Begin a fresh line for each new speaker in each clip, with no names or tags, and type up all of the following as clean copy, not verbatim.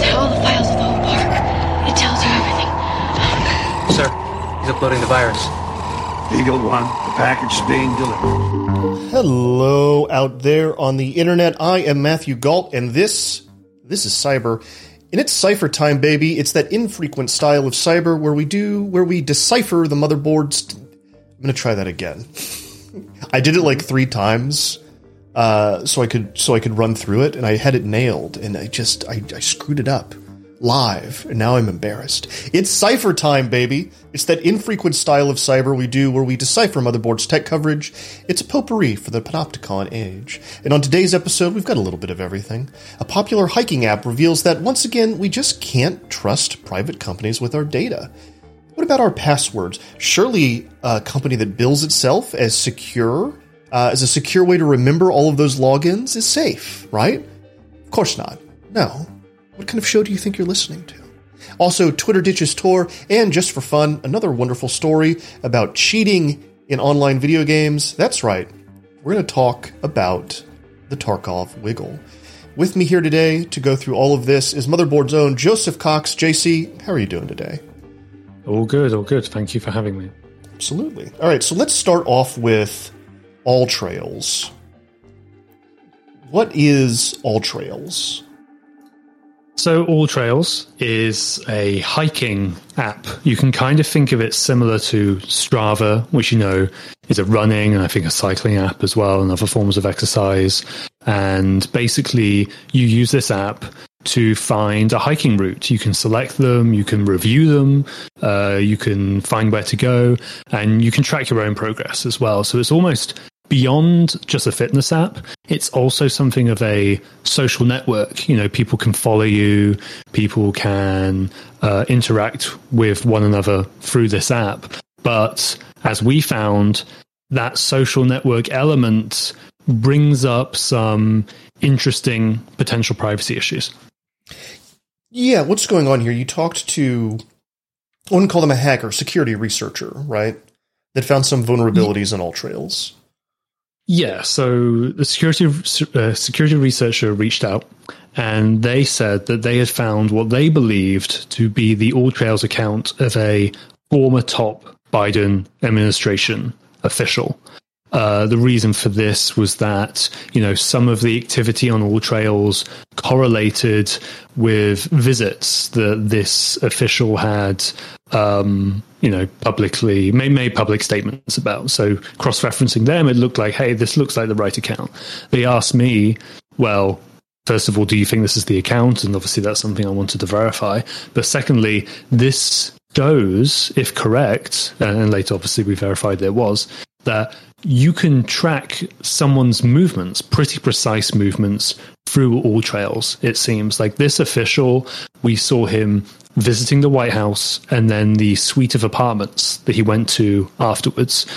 all the files of the whole park. It tells you everything.
Sir, he's uploading the virus.
Eagle One, the package is being delivered.
Hello out there on the internet. I am Matthew Galt, and this is Cyber. And it's Cypher time, baby. It's that infrequent style of cyber where we decipher the motherboards. I'm going to try that again. I did it like 3 times, so I could run through it, and I had it nailed, and I screwed it up live, and now I'm embarrassed. It's Cypher time, baby. It's that infrequent style of cyber we do where we decipher motherboards' tech coverage. It's a potpourri for the Panopticon age. And on today's episode, we've got a little bit of everything. A popular hiking app reveals that, once again, we just can't trust private companies with our data. What about our passwords? Surely a company that bills itself as a secure way to remember all of those logins is safe, right? Of course not. No. What kind of show do you think you're listening to? Also, Twitter ditches Tor, and just for fun, another wonderful story about cheating in online video games. That's right. We're going to talk about the Tarkov Wiggle. With me here today to go through all of this is Motherboard's own Joseph Cox. JC, how are you doing today?
All good, all good. Thank you for having me.
Absolutely. All right, so let's start off with AllTrails. What is AllTrails?
So AllTrails is a hiking app. You can kind of think of it similar to Strava, which you know is a running and I think a cycling app as well, and other forms of exercise. And basically you use this app to find a hiking route. You can select them, you can review them, you can find where to go, and you can track your own progress as well. So it's almost beyond just a fitness app. It's also something of a social network. You know, people can follow you, people can interact with one another through this app. But as we found, that social network element brings up some interesting potential privacy issues.
Yeah, what's going on here? You talked to, I wouldn't call them a hacker, security researcher, right? That found some vulnerabilities in AllTrails.
Yeah, so the security researcher reached out, and they said that they had found what they believed to be the AllTrails account of a former top Biden administration official. The reason for this was that, you know, some of the activity on AllTrails correlated with visits that this official had, publicly made public statements about. So cross-referencing them, it looked like, hey, this looks like the right account. They asked me, well, first of all, do you think this is the account? And obviously that's something I wanted to verify. But secondly, this shows, if correct, and later obviously we verified there was, that you can track someone's movements, pretty precise movements, through AllTrails, it seems. Like this official, we saw him visiting the White House and then the suite of apartments that he went to afterwards.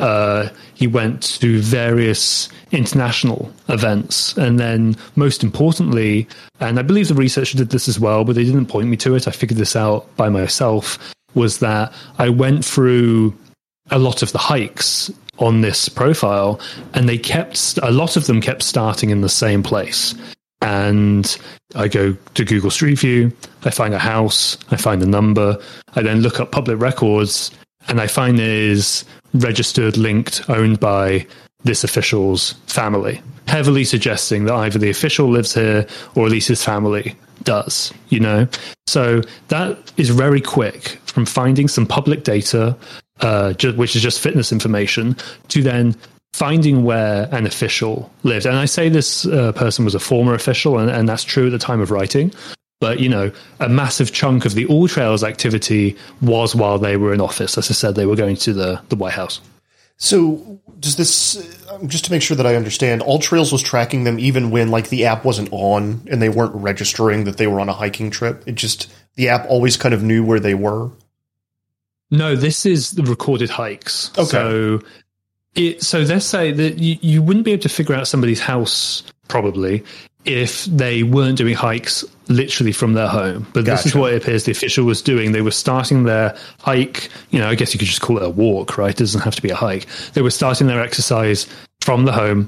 He went to various international events. And then most importantly, and I believe the researcher did this as well, but they didn't point me to it, I figured this out by myself, was that I went through a lot of the hikes on this profile, and a lot of them kept starting in the same place. And I go to Google Street View, I find a house, I find a number, I then look up public records, and I find it is registered, linked, owned by this official's family, heavily suggesting that either the official lives here or at least his family does, you know? So that is very quick from finding some public data, which is just fitness information, to then finding where an official lived. And I say this person was a former official, and that's true at the time of writing. But, you know, a massive chunk of the AllTrails activity was while they were in office. As I said, they were going to the White House.
So does this, just to make sure that I understand, AllTrails was tracking them even when, like, the app wasn't on and they weren't registering that they were on a hiking trip? It just, the app always kind of knew where they were?
No, this is the recorded hikes.
Okay.
So let's say that you wouldn't be able to figure out somebody's house, probably, if they weren't doing hikes literally from their home. But This is what it appears the official was doing. They were starting their hike, you know, I guess you could just call it a walk, right? It doesn't have to be a hike. They were starting their exercise from the home,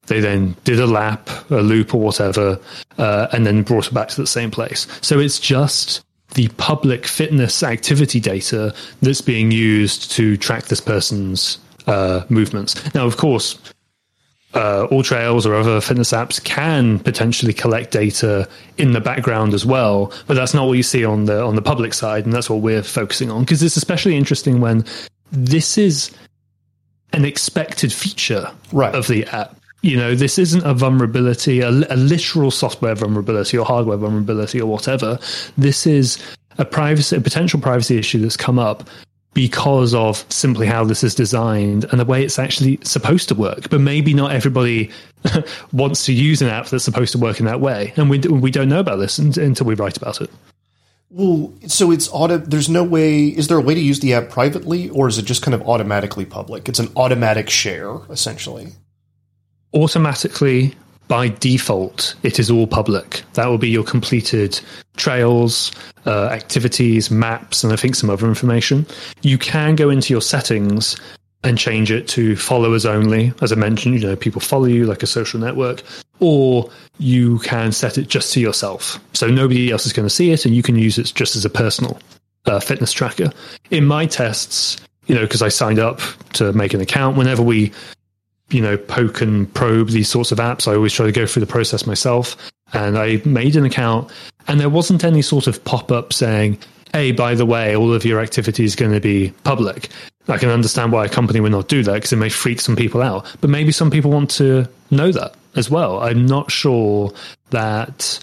They then did a lap, a loop or whatever, and then brought it back to the same place. So it's just the public fitness activity data that's being used to track this person's movements. Now, of course, AllTrails or other fitness apps can potentially collect data in the background as well, but that's not what you see on the public side, and that's what we're focusing on, because it's especially interesting when this is an expected feature of the app. This isn't a vulnerability, a literal software vulnerability or hardware vulnerability or whatever. This is a potential privacy issue that's come up because of simply how this is designed and the way it's actually supposed to work. But maybe not everybody wants to use an app that's supposed to work in that way. And we don't know about this until we write about it.
Well, so it's there's no way, is there a way to use the app privately, or is it just kind of automatically public? It's an automatic share, essentially.
Automatically, by default, it is all public. That will be your completed trails, activities, maps, and I think some other information. You can go into your settings and change it to followers only. As I mentioned, people follow you like a social network, or you can set it just to yourself. So nobody else is going to see it, and you can use it just as a personal fitness tracker. In my tests, because I signed up to make an account, whenever we poke and probe these sorts of apps, I always try to go through the process myself. And I made an account, and there wasn't any sort of pop-up saying, hey, by the way, all of your activity is going to be public. I can understand why a company would not do that, because it may freak some people out. But maybe some people want to know that as well. I'm not sure that...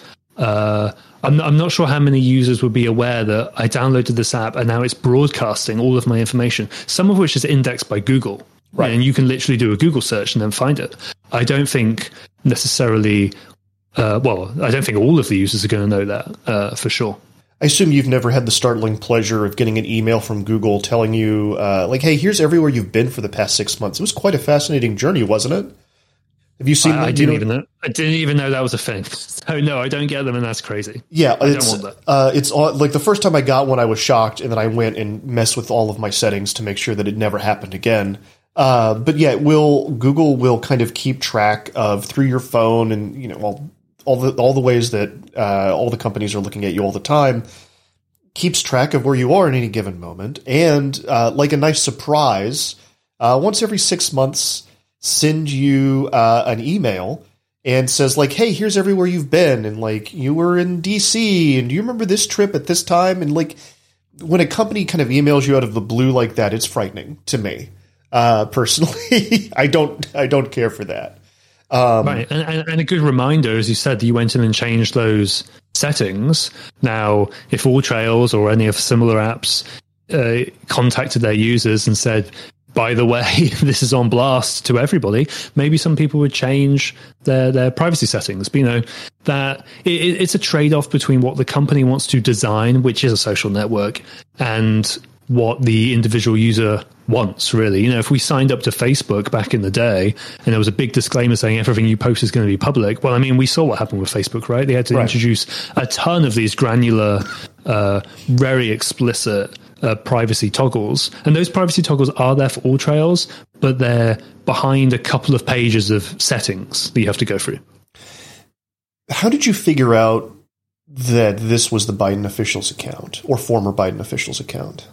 I'm not sure how many users would be aware that I downloaded this app and now it's broadcasting all of my information, some of which is indexed by Google. Right. And you can literally do a Google search and then find it. I don't think necessarily... I don't think all of the users are going to know that for sure.
I assume you've never had the startling pleasure of getting an email from Google telling you, hey, here's everywhere you've been for the past 6 months. It was quite a fascinating journey, wasn't it? Have you seen that? I didn't
even know that was a thing. So no, I don't get them, and that's crazy.
Yeah,
I don't want that.
It's like the first time I got one, I was shocked, and then I went and messed with all of my settings to make sure that it never happened again. But yeah, Google will kind of keep track of through your phone, and all the ways that all the companies are looking at you all the time, keeps track of where you are in any given moment, and like a nice surprise, once every 6 months, send you an email and says like, hey, here's everywhere you've been, and like you were in DC, and do you remember this trip at this time? And like when a company kind of emails you out of the blue like that, it's frightening to me. Personally, I don't care for that.
Right, and a good reminder, as you said, that you went in and changed those settings. Now, if AllTrails or any of similar apps contacted their users and said, by the way, this is on blast to everybody, maybe some people would change their privacy settings. But, that it's a trade-off between what the company wants to design, which is a social network, and what the individual user wants, really. If we signed up to Facebook back in the day and there was a big disclaimer saying everything you post is going to be public, well, I mean, we saw what happened with Facebook, right? They had to introduce a ton of these granular, very explicit privacy toggles. And those privacy toggles are there for AllTrails, but they're behind a couple of pages of settings that you have to go through.
How did you figure out that this was the Biden official's account or former Biden official's account?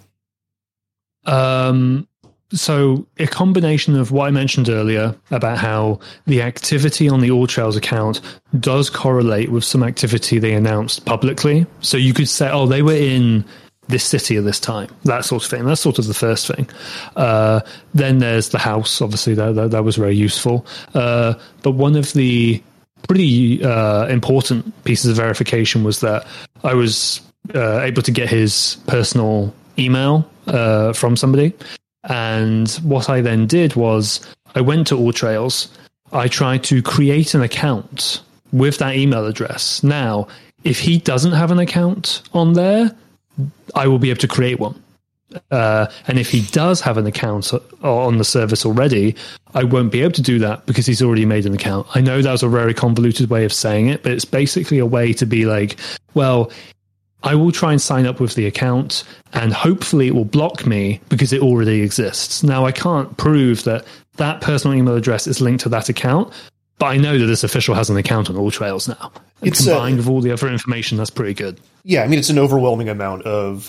So a combination of what I mentioned earlier about how the activity on the AllTrails account does correlate with some activity they announced publicly. So you could say, oh, they were in this city at this time, that sort of thing. That's sort of the first thing. Then there's the house, obviously, that was very useful. But one of the pretty important pieces of verification was that I was able to get his personal email from somebody. And what I then did was I went to AllTrails. I tried to create an account with that email address. Now, if he doesn't have an account on there, I will be able to create one. And if he does have an account on the service already, I won't be able to do that because he's already made an account. I know that was a very convoluted way of saying it, but it's basically a way to be like, well, I will try and sign up with the account and hopefully it will block me because it already exists. Now, I can't prove that that personal email address is linked to that account, But I know that this official has an account on AllTrails now.
It's
combined with all the other information, that's pretty good.
Yeah, I mean, it's an overwhelming amount of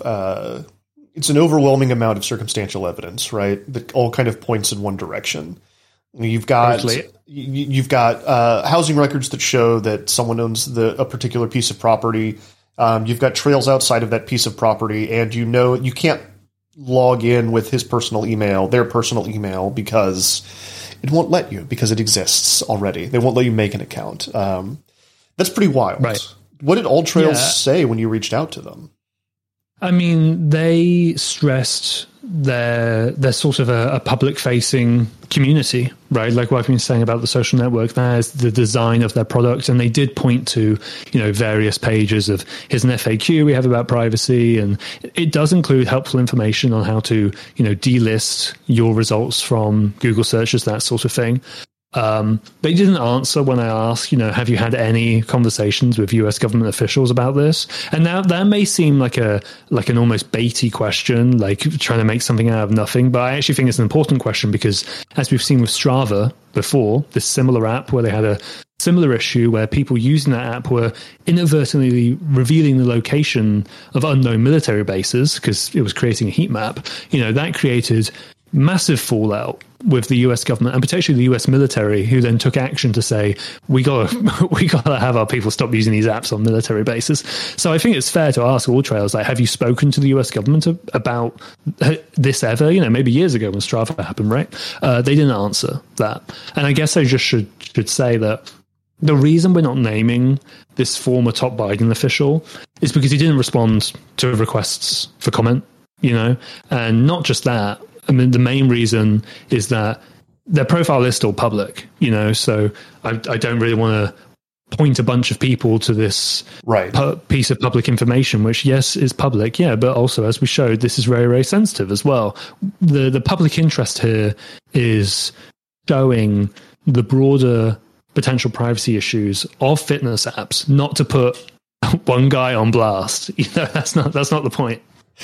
circumstantial evidence, right? That all kind of points in one direction. You've got housing records that show that someone owns a particular piece of property. You've got trails outside of that piece of property, and you can't log in with his personal email, their personal email, because it won't let you, because it exists already. They won't let you make an account. That's pretty wild.
Right.
What did AllTrails say when you reached out to them?
I mean, they stressed they're sort of a public-facing community, right? Like what I've been saying about the social network, there's the design of their product, and they did point to, various pages of, here's an FAQ we have about privacy, and it does include helpful information on how to, delist your results from Google searches, that sort of thing. They didn't answer when I asked, have you had any conversations with US government officials about this? And now that may seem like an almost baity question, like trying to make something out of nothing. But I actually think it's an important question because, as we've seen with Strava before, this similar app where they had a similar issue where people using that app were inadvertently revealing the location of unknown military bases because it was creating a heat map. That created massive fallout with the US government and potentially the US military, who then took action to say, we gotta have our people stop using these apps on military bases. So I think it's fair to ask AllTrails, like, have you spoken to the US government about this ever? Maybe years ago when Strava happened, right? They didn't answer that. And I guess I just should say that the reason we're not naming this former top Biden official is because he didn't respond to requests for comment, and not just that. I mean, the main reason is that their profile is still public, so I don't really want to point a bunch of people to this piece of public information, which, yes, is public, but also, as we showed, this is very, very sensitive as well. The public interest here is showing the broader potential privacy issues of fitness apps, not to put one guy on blast. That's not the point.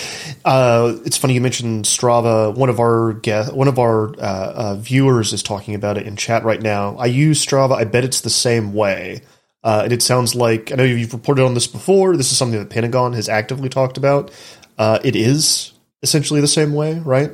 It's funny you mentioned Strava. One of our viewers is talking about it in chat right now. I use Strava. I bet it's the same way. And it sounds like, I know you've reported on this before. This is something that Pentagon has actively talked about. It is essentially the same way, right?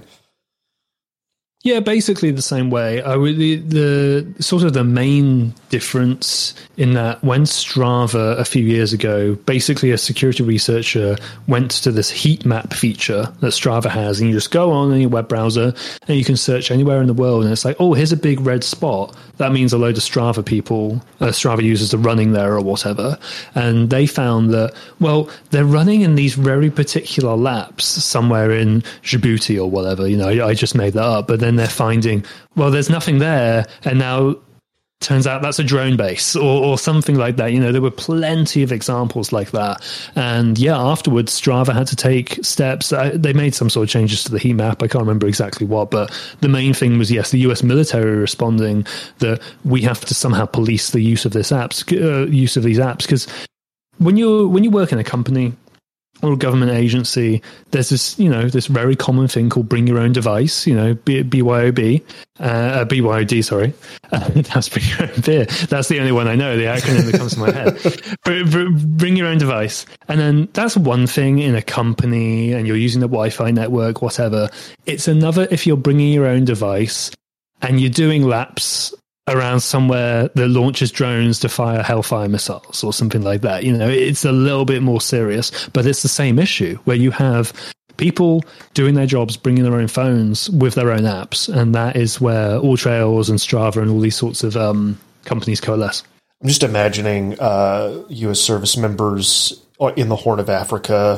Yeah, basically the same way. The sort of the main difference in that, when Strava a few years ago, basically a security researcher went to this heat map feature that Strava has, and you just go on in your web browser and you can search anywhere in the world, and it's like, oh, here's a big red spot. That means a load of Strava users are running there or whatever. And they found that, well, they're running in these very particular laps somewhere in Djibouti or whatever. I just made that up. But then they're finding, well, there's nothing there, and now turns out that's a drone base or something like that. There were plenty of examples like that. And afterwards, Strava had to take steps. They made some sort of changes to the heat map. I can't remember exactly what, but the main thing was, yes, the US military responding that we have to somehow police the use of these apps, because when you work in a company or a government agency, there's this, this very common thing called bring your own device, BYOB, BYOD, sorry. That's bring your own beer. That's the only one I know, the acronym that comes to my head. Bring your own device. And then that's one thing in a company and you're using the Wi-Fi network, whatever. It's another if you're bringing your own device and you're doing laps around somewhere that launches drones to fire Hellfire missiles or something like that. It's a little bit more serious, but it's the same issue where you have people doing their jobs, bringing their own phones with their own apps. And that is where AllTrails and Strava and all these sorts of companies coalesce.
I'm just imagining U.S. service members in the Horn of Africa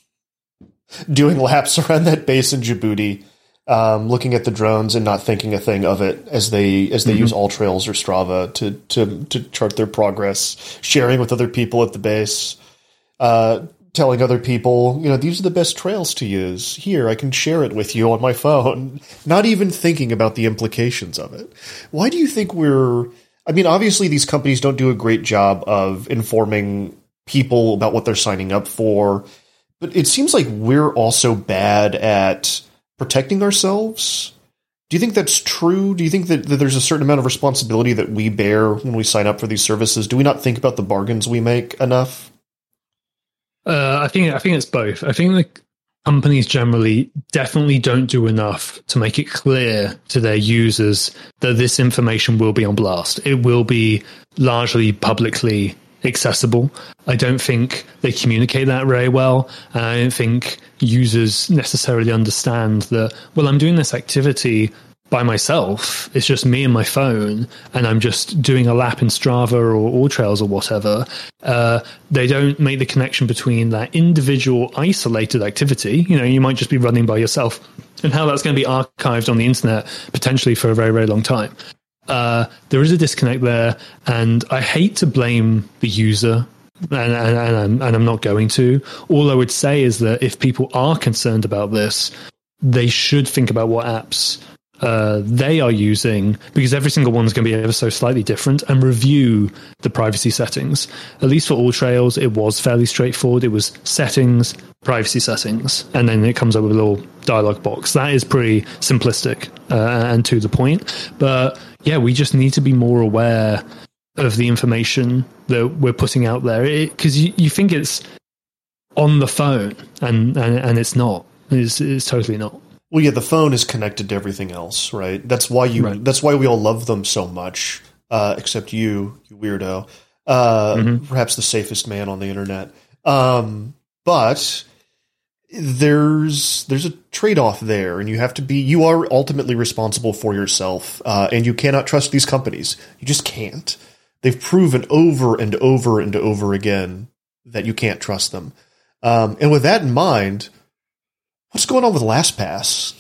doing laps around that base in Djibouti, looking at the drones and not thinking a thing of it as they use AllTrails or Strava to chart their progress, sharing with other people at the base, telling other people, these are the best trails to use. Here, I can share it with you on my phone. Not even thinking about the implications of it. Why do you think obviously these companies don't do a great job of informing people about what they're signing up for, but it seems like we're also bad at protecting ourselves Do you think that's true? Do you think that there's a certain amount of responsibility that we bear when we sign up for these services? Do we not think about the bargains we make enough?
I think it's both. I think the companies generally definitely don't do enough to make it clear to their users that this information will be on blast. It will be largely publicly accessible. I don't think they communicate that very well. And I don't think users necessarily understand that, well, I'm doing this activity by myself. It's just me and my phone, and I'm just doing a lap in Strava or AllTrails or whatever. They don't make the connection between that individual isolated activity. You might just be running by yourself, and how that's going to be archived on the internet potentially for a very, very long time. There is a disconnect there, and I hate to blame the user, and I'm not going to. All I would say is that if people are concerned about this, they should think about what apps they are using, because every single one is going to be ever so slightly different, and review the privacy settings. At least for AllTrails, it was fairly straightforward. It was settings, privacy settings, and then it comes up with a little dialog box. That is pretty simplistic and to the point. But yeah, we just need to be more aware of the information that we're putting out there, because you think it's on the phone, and it's not. It's totally not.
Well, yeah, the phone is connected to everything else, right? That's why That's why we all love them so much, except you weirdo. Perhaps the safest man on the internet. But there's a trade-off there, and you are ultimately responsible for yourself, and you cannot trust these companies. You just can't. They've proven over and over and over again that you can't trust them. And with that in mind, what's going on with LastPass?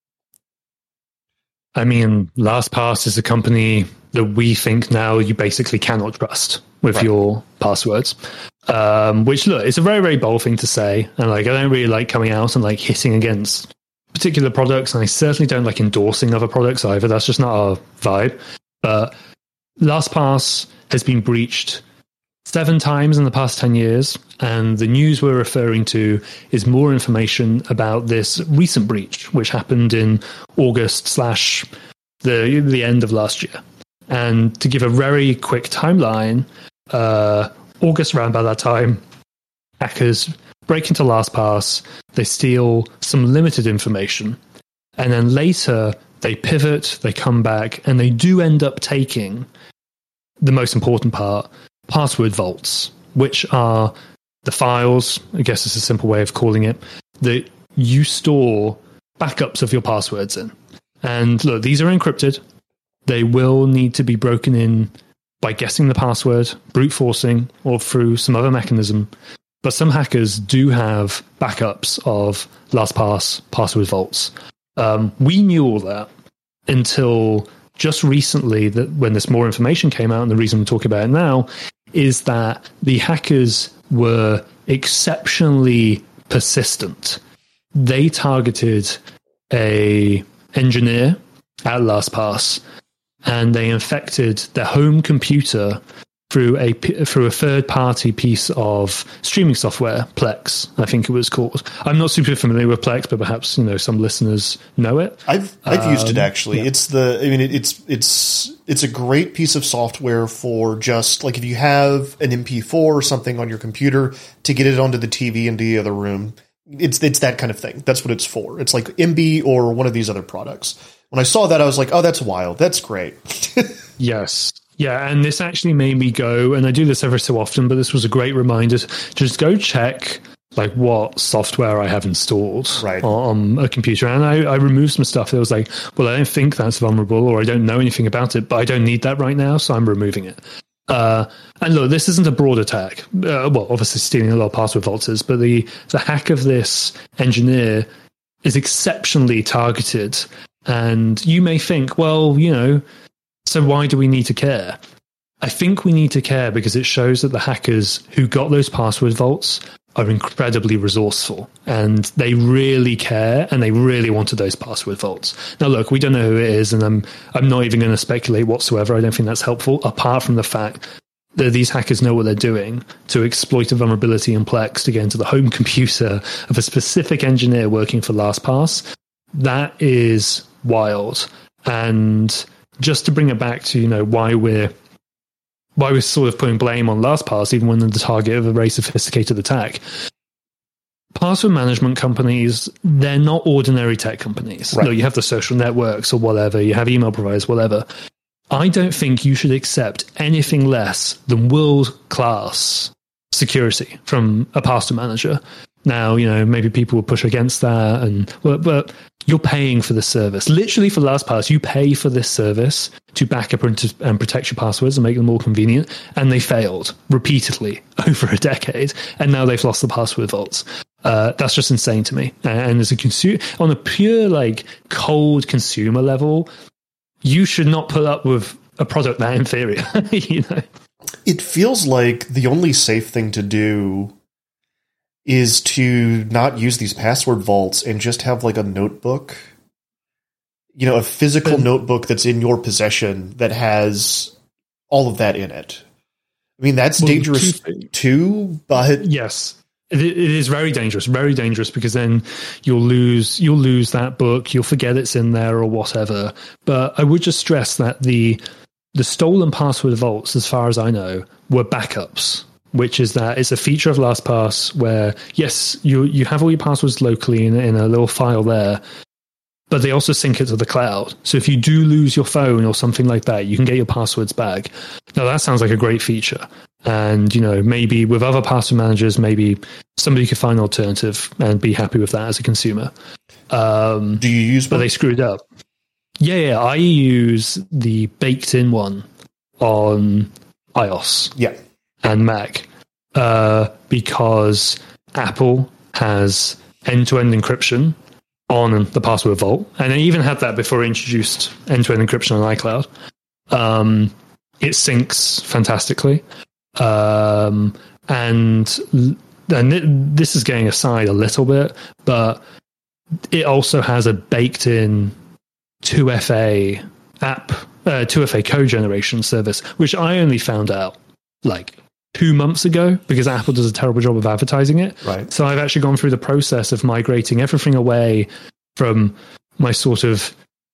I mean, LastPass is a company that we think now you basically cannot trust with your passwords. Which, look, it's a very, very bold thing to say. And I don't really like coming out and hitting against particular products. And I certainly don't like endorsing other products either. That's just not our vibe. But LastPass has been breached 7 times in the past 10 years, and the news we're referring to is more information about this recent breach, which happened in August / the end of last year. And to give a very quick timeline, August, around by that time, hackers break into LastPass, they steal some limited information, and then later they pivot, they come back, and they do end up taking the most important part, password vaults, which are the files, I guess it's a simple way of calling it, that you store backups of your passwords in. And look, these are encrypted. They will need to be broken in by guessing the password, brute forcing, or through some other mechanism. But some hackers do have backups of LastPass password vaults. We knew all that until just recently, that when this more information came out, and the reason we're talking about it now is that the hackers were exceptionally persistent. They targeted a engineer at LastPass, and they infected their home computer through a third-party piece of streaming software, Plex, I think it was called. I'm not super familiar with Plex, but perhaps some listeners know it.
I've used it actually. Yeah. It's a great piece of software for just if you have an MP4 or something on your computer to get it onto the TV in the other room. It's that kind of thing. That's what it's for. It's like MB or one of these other products. When I saw that, I was like, oh, that's wild. That's great.
Yes. Yeah, and this actually made me go, and I do this every so often, but this was a great reminder to just go check what software I have installed on a computer. And I removed some stuff that was I don't think that's vulnerable, or I don't know anything about it, but I don't need that right now, so I'm removing it. And look, this isn't a broad attack. Obviously stealing a lot of password vaults is, but the hack of this engineer is exceptionally targeted. And you may think, so why do we need to care? I think we need to care because it shows that the hackers who got those password vaults are incredibly resourceful, and they really care, and they really wanted those password vaults. Now, look, we don't know who it is, and I'm not even going to speculate whatsoever. I don't think that's helpful, apart from the fact that these hackers know what they're doing to exploit a vulnerability in Plex to get into the home computer of a specific engineer working for LastPass. That is wild. And just to bring it back to, why we're sort of putting blame on LastPass, even when they're the target of a very sophisticated attack. Password management companies, they're not ordinary tech companies.
Right.
No, you have the social networks or whatever, you have email providers, whatever. I don't think you should accept anything less than world-class security from a password manager. Now, maybe people will push against that, but you're paying for the service. Literally, for LastPass, you pay for this service to back up and protect your passwords and make them more convenient, and they failed repeatedly over a decade, and now they've lost the password vaults. That's just insane to me. And as a on a pure, cold consumer level, you should not put up with a product that inferior,
It feels like the only safe thing to do is to not use these password vaults and just have a notebook, a physical notebook that's in your possession that has all of that in it. I mean, that's dangerous too, but
yes, it is very dangerous because then you'll lose that book, you'll forget it's in there or whatever. But I would just stress that the stolen password vaults, as far as I know, were backups, which is that it's a feature of LastPass where, yes, you have all your passwords locally in a little file there, but they also sync it to the cloud. So if you do lose your phone or something like that, you can get your passwords back. Now, that sounds like a great feature. And, maybe with other password managers, maybe somebody could find an alternative and be happy with that as a consumer.
Do you use
But they screwed up. Yeah, I use the baked-in one on iOS.
Yeah.
And Mac, because Apple has end-to-end encryption on the password vault, and it even had that before it introduced end-to-end encryption on iCloud. It syncs fantastically, and this is getting aside a little bit, but it also has a baked-in 2FA app, 2FA code generation service, which I only found out 2 months ago because Apple does a terrible job of advertising it.
Right.
So I've actually gone through the process of migrating everything away from my sort of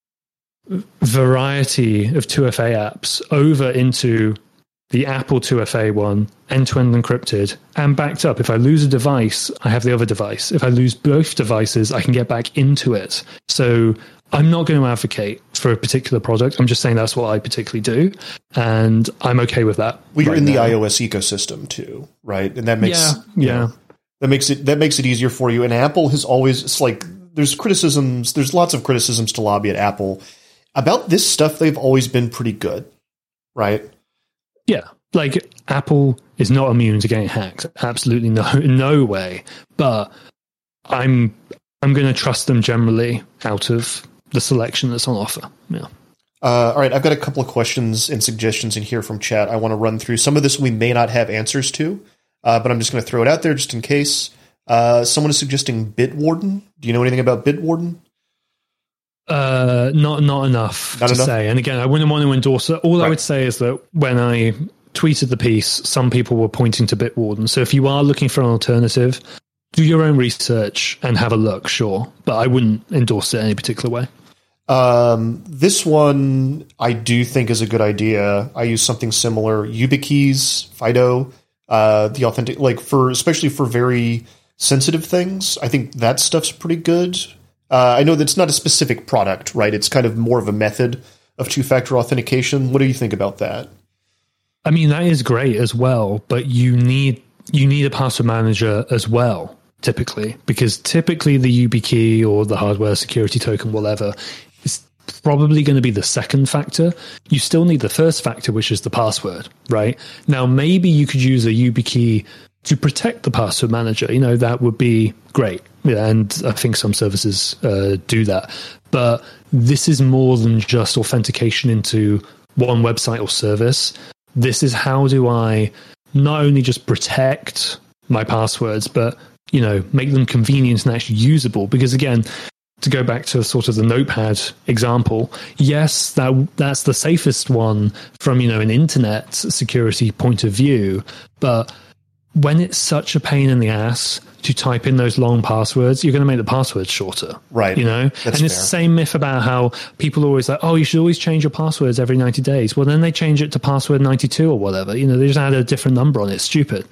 variety of 2FA apps over into the Apple 2FA one, end-to-end encrypted, and backed up. If I lose a device, I have the other device. If I lose both devices, I can get back into it. So I'm not going to advocate for a particular product. I'm just saying that's what I particularly do, and I'm okay with that.
Well, you're in the iOS ecosystem too, right? And that makes that makes it easier for you. And Apple has always there's criticisms. There's lots of criticisms to lobby at Apple about this stuff. They've always been pretty good, right?
Yeah, Apple is not immune to getting hacked. Absolutely no way. But I'm going to trust them generally out of the selection that's on offer. Yeah.
All right, I've got a couple of questions and suggestions in here from chat. I want to run through. Some of this we may not have answers to, but I'm just going to throw it out there just in case. Someone is suggesting Bitwarden. Do you know anything about Bitwarden?
Not enough to say. And again, I wouldn't want to endorse it. All I would say is that when I tweeted the piece, some people were pointing to Bitwarden. So if you are looking for an alternative, do your own research and have a look, sure. But I wouldn't endorse it in any particular way.
This one I do think is a good idea. I use something similar. YubiKeys, Fido, the authentic, especially for very sensitive things. I think that stuff's pretty good. I know that's not a specific product, right? It's kind of more of a method of two-factor authentication. What do you think about that?
I mean, that is great as well, but you need a password manager as well, typically, because typically the YubiKey or the hardware security token, whatever, is probably going to be the second factor. You still need the first factor, which is the password, right? Now, maybe you could use a YubiKey to protect the password manager. That would be great. Yeah, and I think some services do that. But this is more than just authentication into one website or service. This is how do I not only just protect my passwords, but, make them convenient and actually usable. Because again, to go back to sort of the Notepad example, yes, that's the safest one from, an internet security point of view. But when it's such a pain in the ass to type in those long passwords, you're going to make the passwords shorter.
Right.
You know?
That's
and it's
fair.
the same myth about how people are always like, oh, you should always change your passwords every 90 days. Well, then they change it to password 92 or whatever. You know, they just add a different number on it. It's stupid.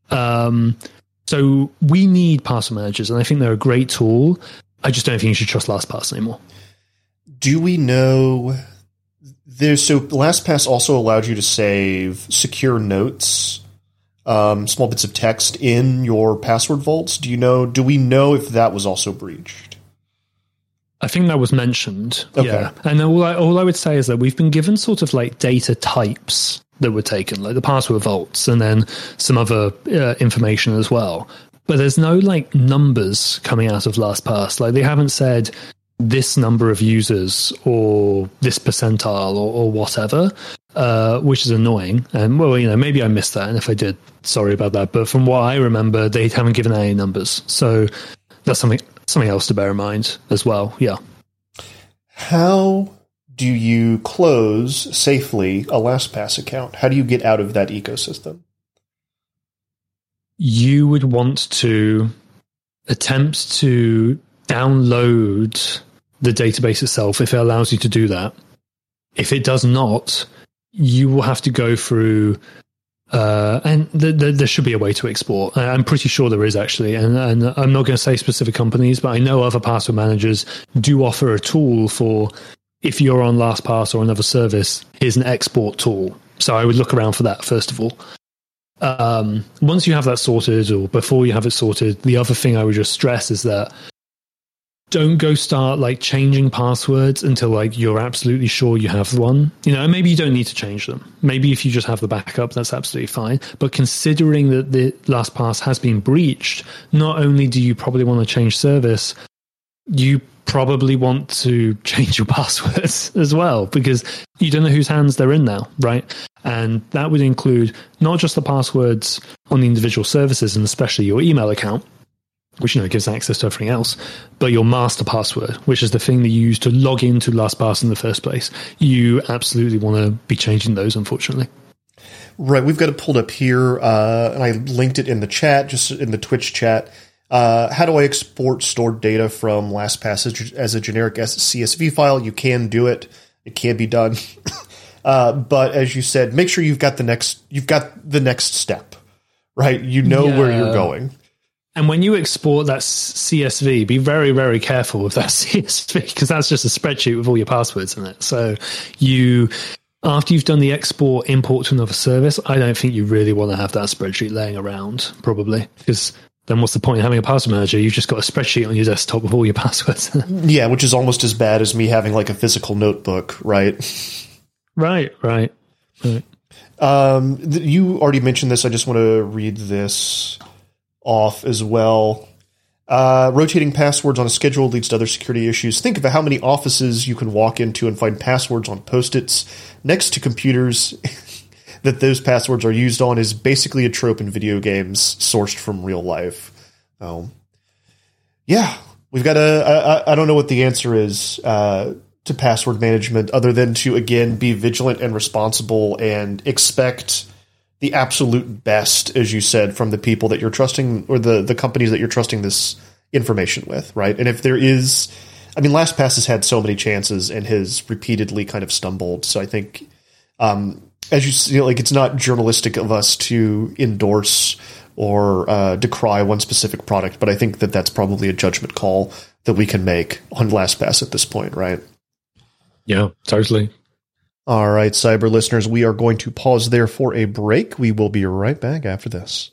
So we need password managers, and I think they're a great tool. I just don't think you should trust LastPass anymore.
Do we know... So LastPass also allowed you to save secure notes, small bits of text in your password vaults. Do we know if that was also breached?
I think that was mentioned.
Okay.
Yeah. And all I would say is that we've been given sort of like data types that were taken, like the password vaults and then some other information as well. But there's no like numbers coming out of LastPass. Like they haven't said this number of users or this percentile or whatever, which is annoying. And well, you know, maybe I missed that. And if I did, sorry about that. But from what I remember, they haven't given any numbers. So that's something else to bear in mind as well. Yeah.
How do you close safely a LastPass account? How do you get out of that ecosystem?
You would want to attempt to download the database itself if it allows you to do that. If it does not, you will have to go through and there should be a way to export. I'm pretty sure there is actually, and I'm not going to say specific companies, but I know other password managers do offer a tool for if you're on LastPass or another service, here's an export tool. So I would look around for that first of all. Once you have that sorted, or before you have it sorted, the other thing I would just stress is that don't go start like changing passwords until like you're absolutely sure you have one. You know, and maybe you don't need to change them. Maybe if you just have the backup, that's absolutely fine. But considering that the LastPass has been breached, not only do you probably want to change service, you probably want to change your passwords as well, because you don't know whose hands they're in now, right? And that would include not just the passwords on the individual services and especially your email account, which, you know, gives access to everything else, but your master password, which is the thing that you use to log into LastPass in the first place. You absolutely want to be changing those, unfortunately.
Right, we've got it pulled up here, and I linked it in the chat, just in the Twitch chat. How do I export stored data from LastPass as a generic CSV file? You can do it. It can be done. But as you said, make sure you've got the next step, right? You know where you're going.
And when you export that CSV, be very, very careful with that CSV, because that's just a spreadsheet with all your passwords in it. So after you've done the export, import to another service, I don't think you really want to have that spreadsheet laying around, probably, because then what's the point of having a password manager? You've just got a spreadsheet on your desktop with all your passwords.
Yeah, which is almost as bad as me having like a physical notebook, right?
Right.
You already mentioned this. I just want to read this off as well. Rotating passwords on a schedule leads to other security issues. Think about how many offices you can walk into and find passwords on Post-its next to computers that those passwords are used on is basically a trope in video games sourced from real life. Yeah, we've got I don't know what the answer is to password management other than to, again, be vigilant and responsible and expect the absolute best, as you said, from the people that you're trusting or the companies that you're trusting this information with, right? And if there is, I mean, LastPass has had so many chances and has repeatedly kind of stumbled. So I think, as you see, like, it's not journalistic of us to endorse or decry one specific product, but I think that that's probably a judgment call that we can make on LastPass at this point, right?
Yeah, totally.
All right, cyber listeners, we are going to pause there for a break. We will be right back after this.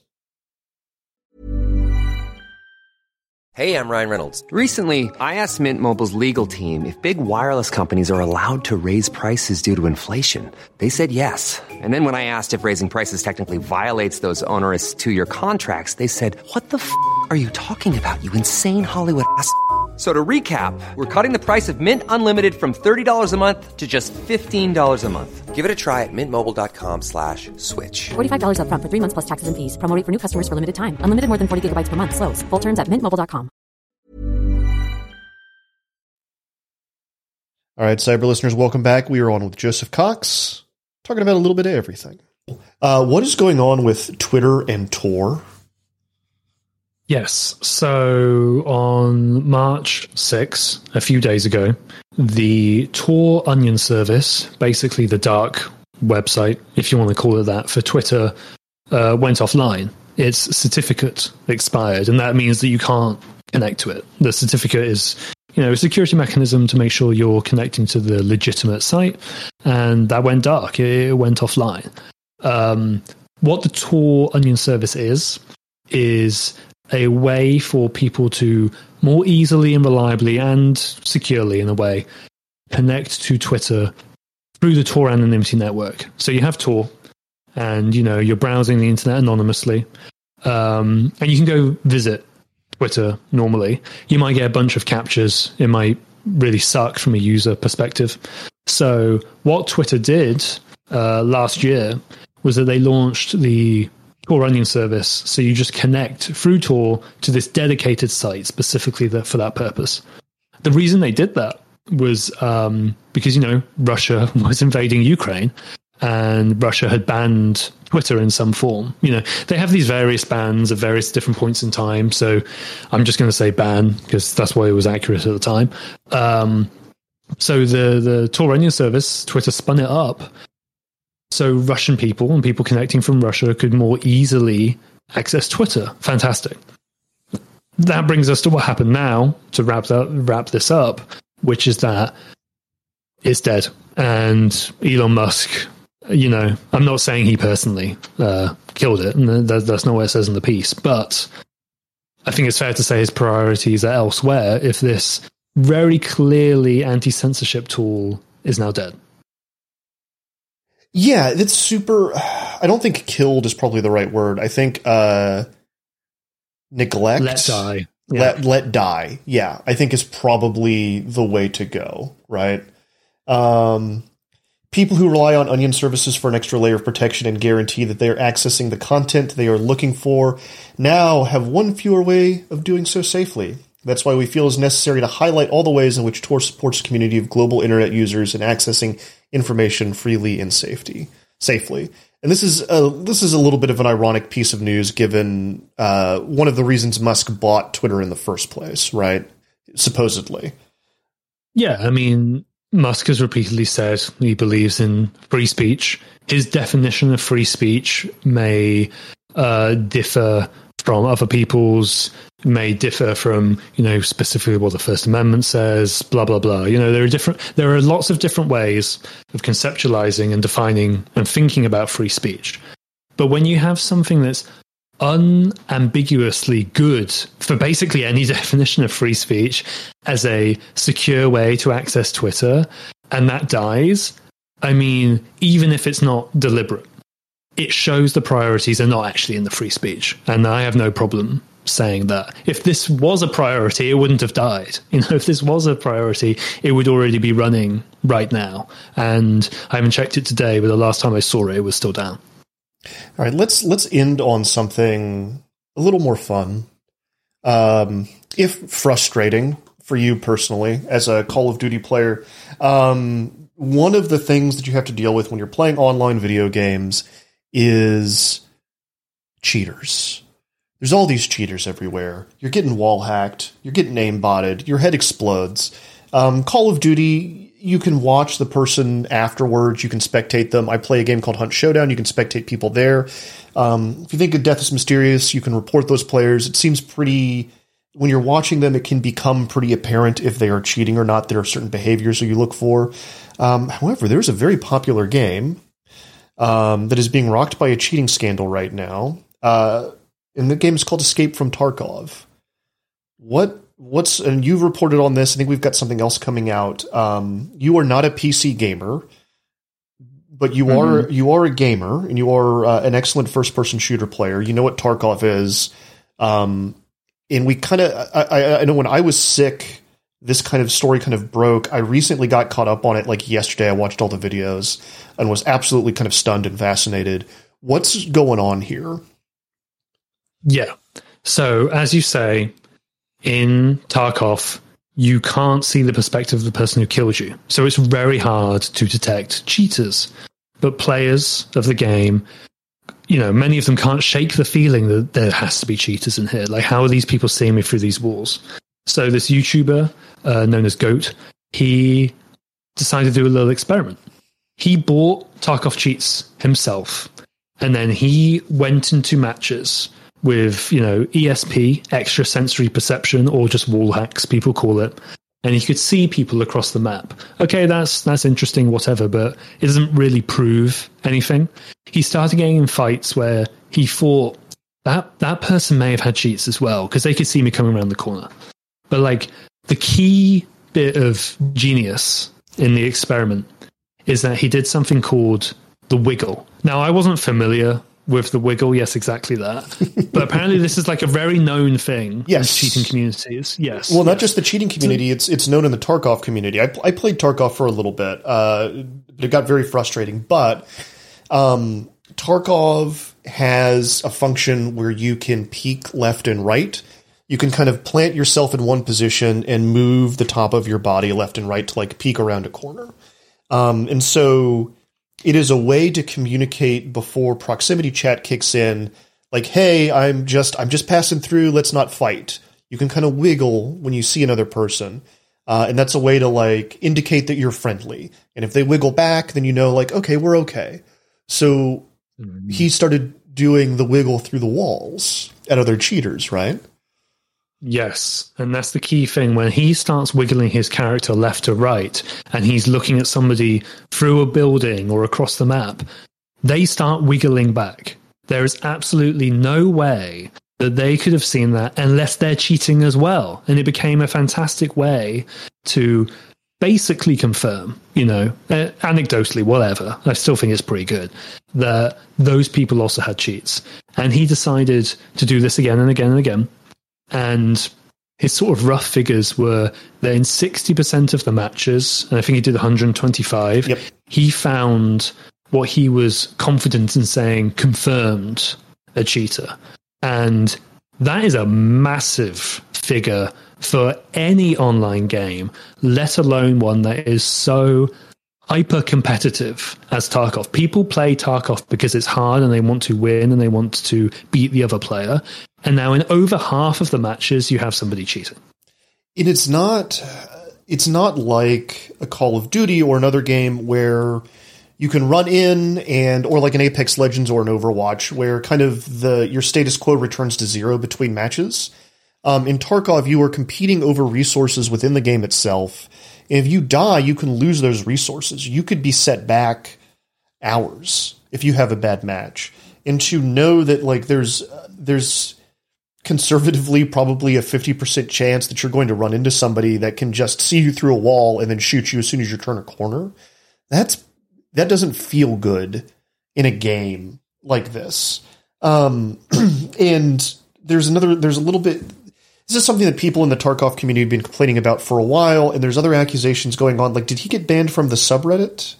Hey, I'm Ryan Reynolds. Recently, I asked Mint Mobile's legal team if big wireless companies are allowed to raise prices due to inflation. They said yes. And then when I asked if raising prices technically violates those onerous 2-year contracts, they said, "What the f*** are you talking about, you insane Hollywood ass?" So to recap, we're cutting the price of Mint Unlimited from $30 a month to just $15 a month. Give it a try at mintmobile.com/switch.
$45 up front for 3 months plus taxes and fees. Promo rate for new customers for limited time. Unlimited more than 40 gigabytes per month. Slows full terms at mintmobile.com.
All right, cyber listeners, welcome back. We are on with Joseph Cox, talking about a little bit of everything. What is going on with Twitter and Tor?
Yes. So on March 6, a few days ago, the Tor Onion service, basically the dark website, if you want to call it that, for Twitter, went offline. Its certificate expired, and that means that you can't connect to it. The certificate is, a security mechanism to make sure you're connecting to the legitimate site, and that went dark. It went offline. What the Tor Onion service is a way for people to more easily and reliably and securely, in a way, connect to Twitter through the Tor anonymity network. So you have Tor, and you're browsing the internet anonymously, and you can go visit Twitter normally. You might get a bunch of captures. It might really suck from a user perspective. So what Twitter did last year was that they launched the Tor Onion service, so you just connect through Tor to this dedicated site specifically for that purpose. The reason they did that was because, Russia was invading Ukraine, and Russia had banned Twitter in some form. They have these various bans at various different points in time, so I'm just going to say ban, because that's why it was accurate at the time. So the Tor Onion service, Twitter spun it up so Russian people and people connecting from Russia could more easily access Twitter. Fantastic. That brings us to what happened now, to wrap this up, which is that it's dead. And Elon Musk, I'm not saying he personally killed it, and that's not what it says in the piece, but I think it's fair to say his priorities are elsewhere if this very clearly anti-censorship tool is now dead.
Yeah, it's super... I don't think killed is probably the right word. I think neglect...
Let die. Yeah.
Let die. Yeah, I think is probably the way to go, right? People who rely on Onion services for an extra layer of protection and guarantee that they are accessing the content they are looking for now have one fewer way of doing so safely. That's why we feel it's necessary to highlight all the ways in which Tor supports a community of global internet users in accessing information freely and safely. And this is a little bit of an ironic piece of news, given one of the reasons Musk bought Twitter in the first place, right? Supposedly.
Yeah, I mean, Musk has repeatedly said he believes in free speech. His definition of free speech may differ from other people's, may differ from, specifically what the First Amendment says, blah, blah, blah. There are lots of different ways of conceptualizing and defining and thinking about free speech. But when you have something that's unambiguously good for basically any definition of free speech as a secure way to access Twitter, and that dies, I mean, even if it's not deliberate, it shows the priorities are not actually in the free speech. And I have no problem saying that. If this was a priority, it wouldn't have died. If this was a priority, it would already be running right now. And I haven't checked it today, but the last time I saw it, it was still down.
All right, let's end on something a little more fun. If frustrating for you personally as a Call of Duty player, one of the things that you have to deal with when you're playing online video games is cheaters. There's all these cheaters everywhere. You're getting wall hacked. You're getting aimbotted. Your head explodes. Call of Duty, you can watch the person afterwards. You can spectate them. I play a game called Hunt Showdown. You can spectate people there. If you think a death is mysterious, you can report those players. It seems pretty... When you're watching them, it can become pretty apparent if they are cheating or not. There are certain behaviors that you look for. However, there's a very popular game that is being rocked by a cheating scandal right now. And the game is called Escape from Tarkov. And you've reported on this. I think we've got something else coming out. You are not a PC gamer, but you are a gamer, and you are an excellent first-person shooter player. You know what Tarkov is. And we kind of, I know when I was sick, this kind of story kind of broke. I recently got caught up on it like yesterday. I watched all the videos and was absolutely kind of stunned and fascinated. What's going on here?
Yeah. So, as you say, in Tarkov, you can't see the perspective of the person who killed you. So it's very hard to detect cheaters. but players of the game, many of them can't shake the feeling that there has to be cheaters in here. Like, how are these people seeing me through these walls? So this YouTuber known as Goat, he decided to do a little experiment. He bought Tarkov cheats himself, and then he went into matches with, ESP, extra sensory perception, or just wall hacks, people call it. And he could see people across the map. Okay, that's interesting, whatever, but it doesn't really prove anything. He started getting in fights where he thought that person may have had cheats as well, because they could see me coming around the corner. But like, the key bit of genius in the experiment is that he did something called the wiggle. Now, I wasn't familiar with the wiggle. Yes, exactly that. But apparently this is like a very known thing in cheating communities. Yes.
Well, not just the cheating community, it's known in the Tarkov community. I played Tarkov for a little bit. It got very frustrating, but Tarkov has a function where you can peek left and right. You can kind of plant yourself in one position and move the top of your body left and right to like peek around a corner. And so it is a way to communicate before proximity chat kicks in. Like, hey, I'm just passing through. Let's not fight. You can kind of wiggle when you see another person. And that's a way to like indicate that you're friendly. And if they wiggle back, then like, okay, we're okay. So he started doing the wiggle through the walls at other cheaters, right?
Yes, and that's the key thing. When he starts wiggling his character left to right, and he's looking at somebody through a building or across the map, they start wiggling back. There is absolutely no way that they could have seen that unless they're cheating as well. And it became a fantastic way to basically confirm, anecdotally, whatever, I still think it's pretty good, that those people also had cheats. And he decided to do this again and again and again. And his sort of rough figures were that in 60% of the matches, and I think he did 125, he found what he was confident in saying confirmed a cheater. And that is a massive figure for any online game, let alone one that is so hyper-competitive as Tarkov. People play Tarkov because it's hard and they want to win and they want to beat the other player. And now in over half of the matches, you have somebody cheating.
And it's not like a Call of Duty or another game where you can run in or like an Apex Legends or an Overwatch where kind of your status quo returns to zero between matches. In Tarkov, you are competing over resources within the game itself. And if you die, you can lose those resources. You could be set back hours if you have a bad match. And to know that like there's conservatively probably a 50% chance that you're going to run into somebody that can just see you through a wall and then shoot you as soon as you turn a corner, that doesn't feel good in a game like this. And there's a little bit. This is something that people in the Tarkov community have been complaining about for a while, and there's other accusations going on. Like, did he get banned from the subreddit?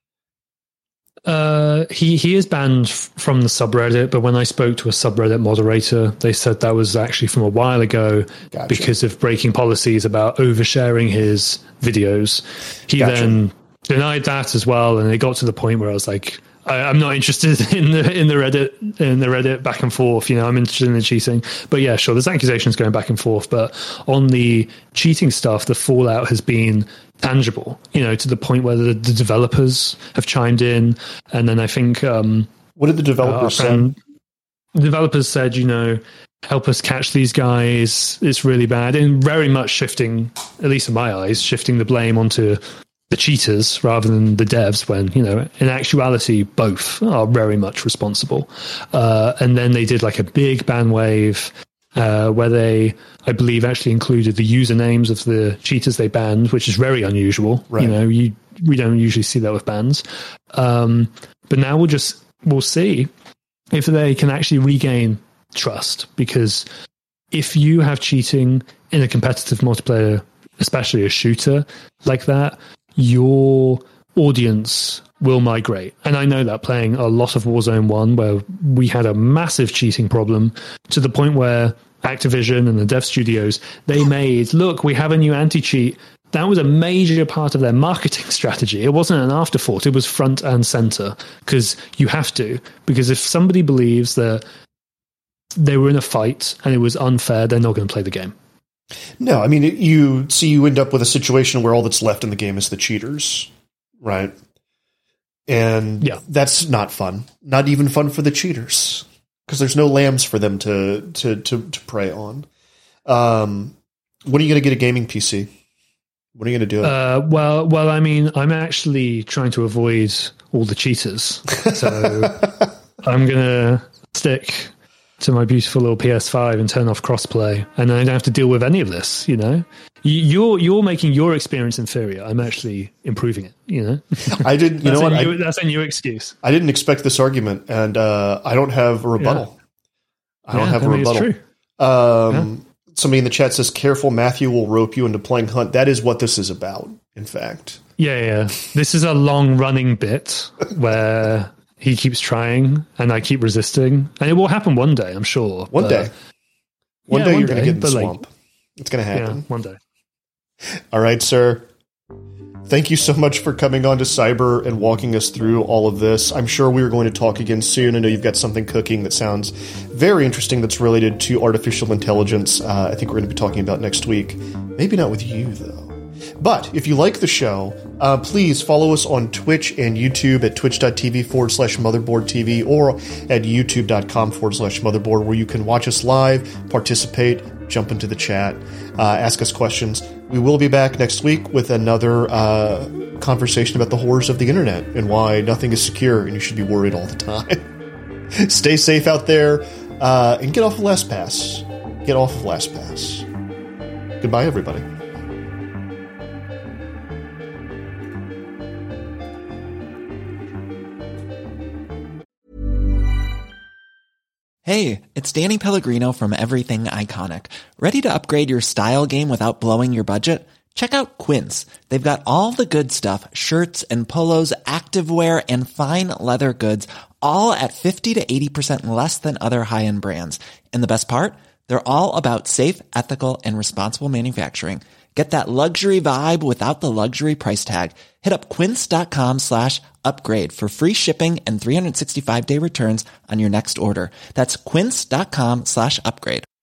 He is banned from the subreddit, but when I spoke to a subreddit moderator, they said that was actually from a while ago. Gotcha. Because of breaking policies about oversharing his videos. He then denied that as well, and it got to the point where I was like, I'm not interested in the Reddit back and forth. I'm interested in the cheating. But yeah, sure, there's accusations going back and forth. But on the cheating stuff, the fallout has been tangible, to the point where the developers have chimed in. And then I think...
what did the developers say?
The developers said, help us catch these guys. It's really bad. And very much shifting, at least in my eyes, shifting the blame onto the cheaters rather than the devs when, in actuality, both are very much responsible. And then they did like a big ban wave where they, I believe, actually included the usernames of the cheaters they banned, which is very unusual. Right. We don't usually see that with bans. But now we'll see if they can actually regain trust, because if you have cheating in a competitive multiplayer, especially a shooter like that, your audience will migrate. And I know that playing a lot of Warzone 1, where we had a massive cheating problem to the point where Activision and the dev studios, they made, look, we have a new anti-cheat That was a major part of their marketing strategy. It wasn't an afterthought. It was front and center, because you have to. Because if somebody believes that they were in a fight and it was unfair, they're not going to play the game.
No, I mean, you end up with a situation where all that's left in the game is the cheaters, right? And that's not fun. Not even fun for the cheaters, because there's no lambs for them to prey on. When are you going to get a gaming PC? When are you going to do it?
Well, I mean, I'm actually trying to avoid all the cheaters. So I'm going to stick to my beautiful little PS5 and turn off crossplay, and I don't have to deal with any of this, you know? You're making your experience inferior. I'm actually improving it, you know?
I did, you know what?
That's a new excuse.
I didn't expect this argument, and I don't have a rebuttal. I don't have a rebuttal.
It's true.
Somebody in the chat says, careful, Matthew will rope you into playing Hunt. That is what this is about, in fact.
Yeah. This is a long-running bit where he keeps trying and I keep resisting. And it will happen one day, I'm sure.
One day you're going to get in the swamp. It's going to happen.
Yeah, one day.
All right, sir. Thank you so much for coming on to Cyber and walking us through all of this. I'm sure we're going to talk again soon. I know you've got something cooking that sounds very interesting that's related to artificial intelligence. I think we're going to be talking about next week. Maybe not with you, though. But if you like the show, please follow us on Twitch and YouTube at twitch.tv/motherboardtv or at youtube.com/motherboard, where you can watch us live, participate, jump into the chat, ask us questions. We will be back next week with another conversation about the horrors of the internet and why nothing is secure and you should be worried all the time. Stay safe out there and get off of LastPass. Get off of LastPass. Goodbye, everybody.
Hey, it's Danny Pellegrino from Everything Iconic. Ready to upgrade your style game without blowing your budget? Check out Quince. They've got all the good stuff, shirts and polos, activewear, and fine leather goods, all at 50 to 80% less than other high-end brands. And the best part? They're all about safe, ethical, and responsible manufacturing. Get that luxury vibe without the luxury price tag. Hit up quince.com/upgrade for free shipping and 365-day returns on your next order. That's quince.com/upgrade.